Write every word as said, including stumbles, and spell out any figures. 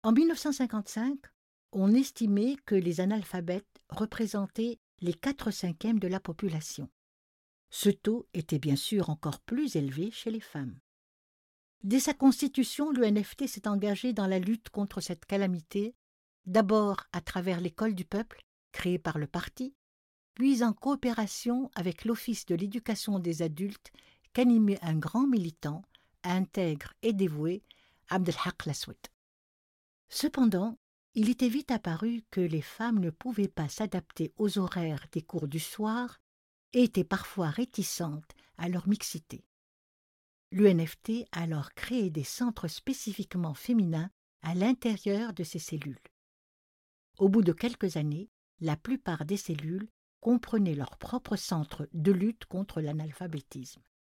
En mille neuf cent cinquante-cinq, on estimait que les analphabètes représentaient les quatre cinquièmes de la population. Ce taux était bien sûr encore plus élevé chez les femmes. Dès sa constitution, l'U N F T s'est engagé dans la lutte contre cette calamité, d'abord à travers l'École du peuple, créée par le parti, puis en coopération avec l'Office de l'éducation des adultes qu'animait un grand militant, intègre et dévoué, Abdelhak Laswet. Cependant, il était vite apparu que les femmes ne pouvaient pas s'adapter aux horaires des cours du soir et étaient parfois réticentes à leur mixité. L'U N F T a alors créé des centres spécifiquement féminins à l'intérieur de ces cellules. Au bout de quelques années, la plupart des cellules comprenaient leur propre centre de lutte contre l'analphabétisme.